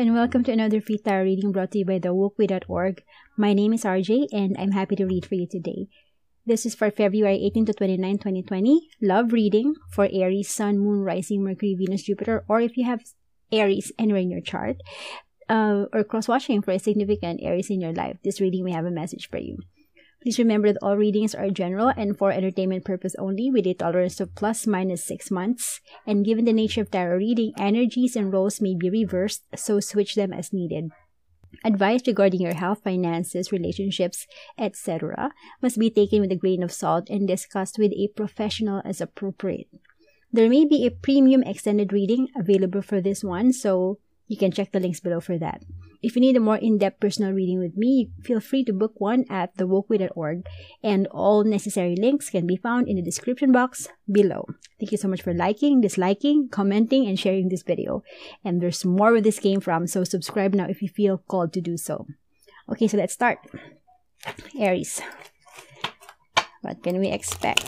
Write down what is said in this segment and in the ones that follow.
and welcome to another free tarot reading brought to you by thewokeway.org. My name is RJ and I'm happy to read for you today. This is for February 18 to 29, 2020. Love reading for Aries, Sun, Moon, Rising, Mercury, Venus, Jupiter, or if you have Aries anywhere in your chart, or cross-watching for a significant Aries in your life, this reading may have a message for you. Please remember that all readings are general and for entertainment purpose only, with a tolerance of ±6 months. And given the nature of tarot reading, energies and roles may be reversed, so switch them as needed. Advice regarding your health, finances, relationships, etc. must be taken with a grain of salt and discussed with a professional as appropriate. There may be a premium extended reading available for this one, so you can check the links below for that. If you need a more in-depth personal reading with me, feel free to book one at thewokeway.org, and all necessary links can be found in the description box below. Thank you so much for liking, disliking, commenting, and sharing this video. And there's more where this came from, so subscribe now if you feel called to do so. Okay, so let's start. Aries. What can we expect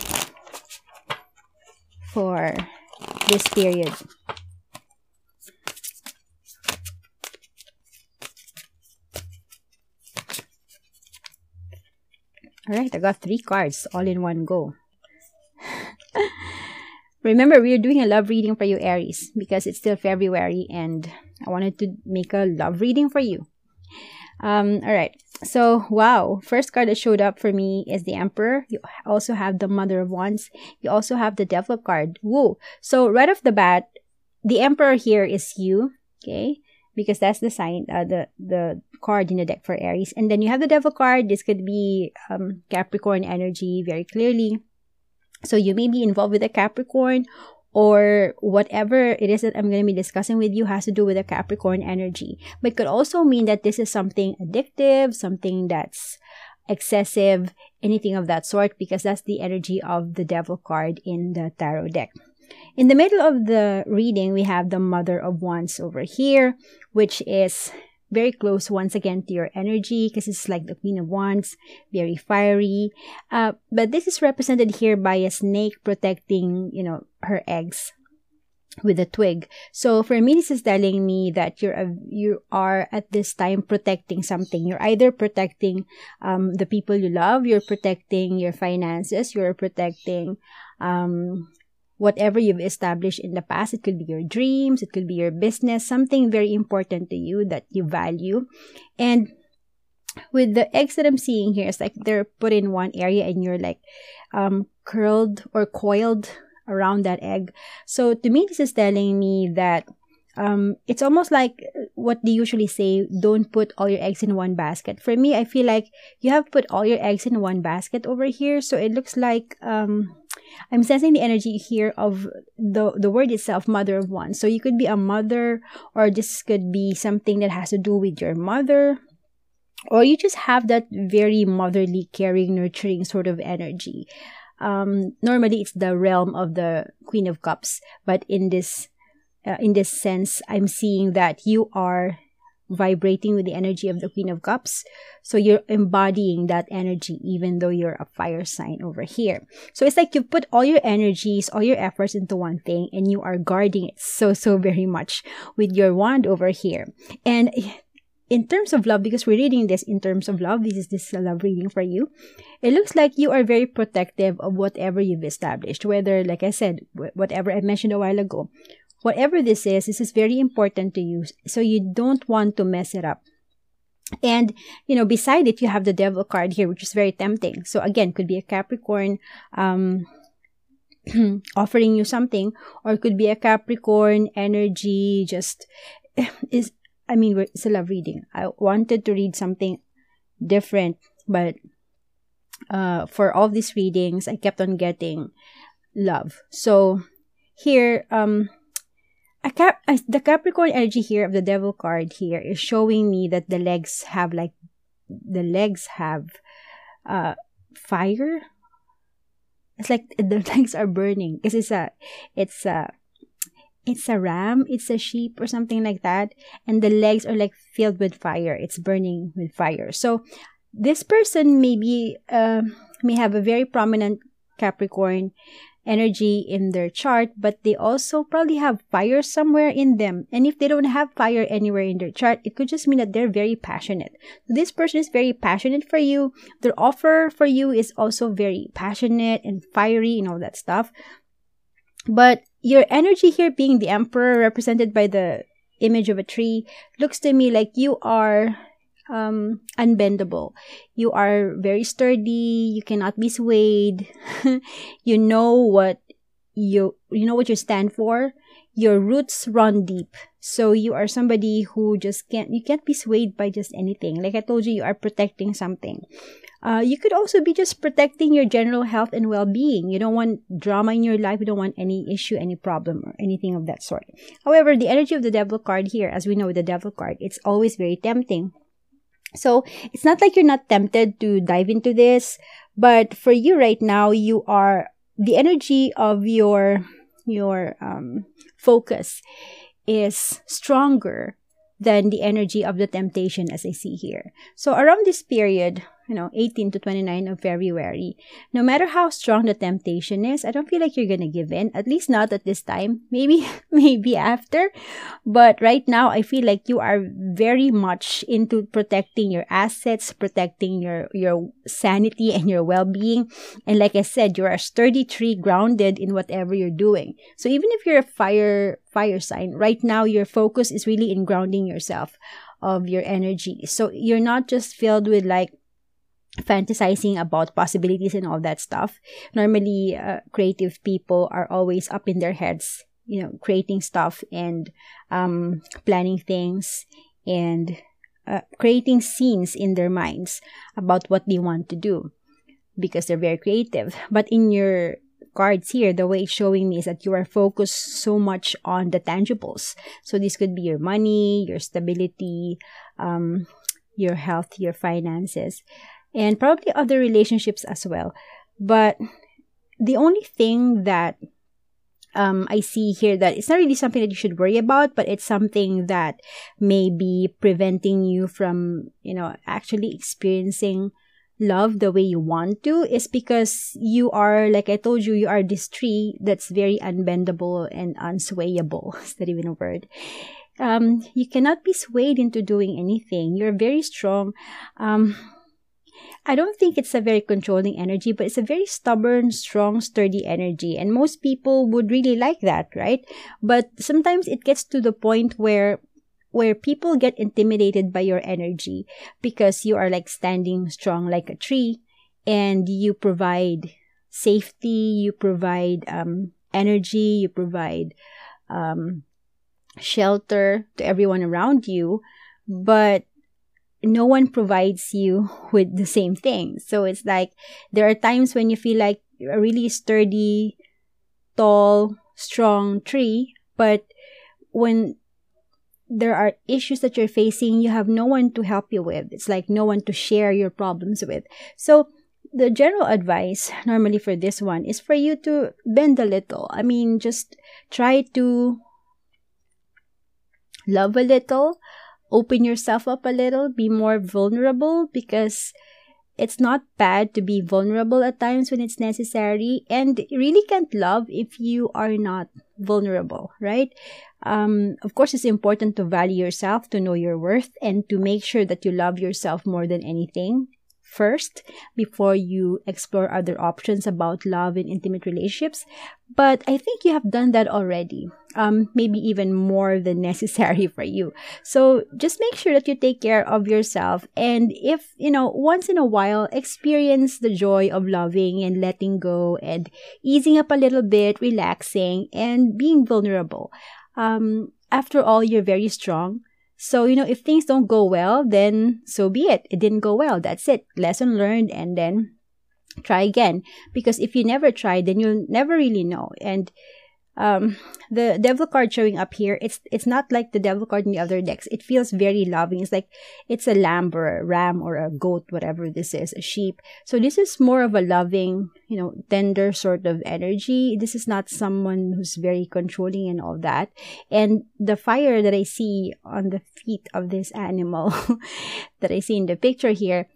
for this period? Alright, I got 3 cards all in one go. Remember, we're doing a love reading for you, Aries, because it's still February and I wanted to make a love reading for you. Alright, so wow, first card that showed up for me is the Emperor. You also have the Mother of Wands. You also have the Devil card. Woo! So right off the bat, the Emperor here is you, okay? Because that's the sign, the card in the deck for Aries. And then you have the Devil card. This could be Capricorn energy very clearly. So you may be involved with a Capricorn, or whatever it is that I'm going to be discussing with you has to do with a Capricorn energy. But it could also mean that this is something addictive, something that's excessive, anything of that sort, because that's the energy of the Devil card in the tarot deck. In the middle of the reading, we have the Mother of Wands over here, which is very close once again to your energy because it's like the Queen of Wands, very fiery. But this is represented here by a snake protecting, her eggs with a twig. So for me, this is telling me that you are at this time protecting something. You're either protecting the people you love, you're protecting your finances, you're protecting whatever you've established in the past. It could be your dreams, it could be your business, something very important to you that you value. And with the eggs that I'm seeing here, it's like they're put in one area and you're like curled or coiled around that egg. So to me, this is telling me that it's almost like what they usually say, don't put all your eggs in one basket. For me, I feel like you have to put all your eggs in one basket over here. So it looks like I'm sensing the energy here of the word itself, Mother of Wands. So you could be a mother, or this could be something that has to do with your mother, or you just have that very motherly, caring, nurturing sort of energy. Normally, it's the realm of the Queen of Cups, but in this sense, I'm seeing that you are vibrating with the energy of the Queen of Cups. So you're embodying that energy, even though you're a fire sign over here. So it's like you put all your energies, all your efforts into one thing, and you are guarding it so very much with your wand over here. And in terms of love, because we're reading this in terms of love, this is a love reading for you. It looks like you are very protective of whatever you've established, whether, like I said, whatever I mentioned a while ago. Whatever this is very important to you, so you don't want to mess it up. And, beside it, you have the Devil card here, which is very tempting. So again, could be a Capricorn offering you something, or it could be a Capricorn energy it's a love reading. I wanted to read something different, but for all these readings, I kept on getting love. So here, the Capricorn energy here of the Devil card here is showing me that the legs have fire. It's like the legs are burning because it's a ram, it's a sheep or something like that, and the legs are like filled with fire. It's burning with fire. So this person may have a very prominent Capricorn energy in their chart, but they also probably have fire somewhere in them. And if they don't have fire anywhere in their chart, it could just mean that they're very passionate. This person is very passionate for you. Their offer for you is also very passionate and fiery and all that stuff. But your energy here, being the Emperor represented by the image of a tree, looks to me like you are unbendable. You are very sturdy. You cannot be swayed. You know what you know what you stand for. Your roots run deep. So you are somebody who just can't be swayed by just anything. Like I told you, you are protecting something. You could also be just protecting your general health and well-being. You don't want drama in your life. You don't want any issue, any problem, or anything of that sort. However, the energy of the Devil card here, as we know with the Devil card, it's always very tempting. So it's not like you're not tempted to dive into this, but for you right now, you are the energy of your focus is stronger than the energy of the temptation, as I see here. So around this period, 18 to 29 of February, no matter how strong the temptation is, I don't feel like you're gonna give in, at least not at this time. Maybe after, but right now I feel like you are very much into protecting your assets, protecting your sanity and your well-being. And like I said, you're a sturdy tree, grounded in whatever you're doing. So even if you're a fire sign, right now your focus is really in grounding yourself of your energy. So you're not just filled with like fantasizing about possibilities and all that stuff. Normally, creative people are always up in their heads, creating stuff and planning things and creating scenes in their minds about what they want to do because they're very creative. But in your cards here, the way it's showing me is that you are focused so much on the tangibles. So this could be your money, your stability, your health, your finances, and probably other relationships as well. But the only thing that I see here that it's not really something that you should worry about, but it's something that may be preventing you from, actually experiencing love the way you want to, is because you are, like I told you, you are this tree that's very unbendable and unswayable. Is that even a word? You cannot be swayed into doing anything. You're very strong. I don't think it's a very controlling energy, but it's a very stubborn, strong, sturdy energy. And most people would really like that, right? But sometimes it gets to the point where people get intimidated by your energy because you are like standing strong like a tree and you provide safety, you provide energy, you provide shelter to everyone around you, but no one provides you with the same thing. So it's like there are times when you feel like you're a really sturdy, tall, strong tree, but when there are issues that you're facing, you have no one to help you with. It's like no one to share your problems with. So the general advice normally for this one is for you to bend a little. I mean, just try to love a little, open yourself up a little, be more vulnerable, because it's not bad to be vulnerable at times when it's necessary, and you really can't love if you are not vulnerable, right? Of course, it's important to value yourself, to know your worth, and to make sure that you love yourself more than anything first before you explore other options about love and intimate relationships. But I think you have done that already, maybe even more than necessary for you. So just make sure that you take care of yourself, and if once in a while, experience the joy of loving and letting go and easing up a little bit, relaxing and being vulnerable. After all, you're very strong. So, if things don't go well, then so be it. It didn't go well. That's it. Lesson learned, and then try again. Because if you never try, then you'll never really know. And the devil card showing up here, it's not like the devil card in the other decks. It feels very loving. It's like it's a lamb or a ram or a goat, whatever this is, a sheep. So this is more of a loving, tender sort of energy. This is not someone who's very controlling and all that. And the fire that I see on the feet of this animal that I see in the picture here, kind of indicates that it has fire element in it that is,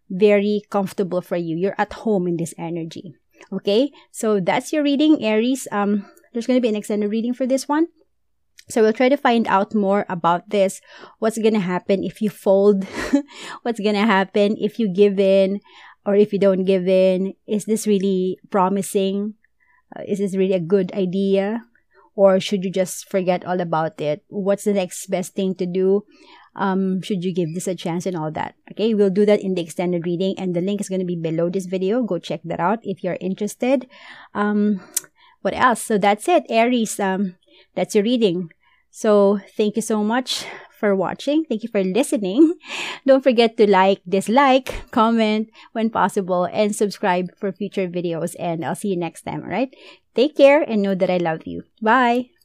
very comfortable for you. You're at home in this energy. Okay, so that's your reading, Aries. There's going to be an extended reading for this one. So we'll try to find out more about this. What's going to happen if you fold? What's going to happen if you give in or if you don't give in? Is this really promising? Is this really a good idea? Or should you just forget all about it? What's the next best thing to do? Should you give this a chance and all that? Okay, we'll do that in the extended reading, and the link is going to be below this video. Go check that out if you're interested. What else? So that's it, Aries. That's your reading. So thank you so much for watching. Thank you for listening. Don't forget to like, dislike, comment when possible, and subscribe for future videos. And I'll see you next time. All right. Take care and know that I love you. Bye.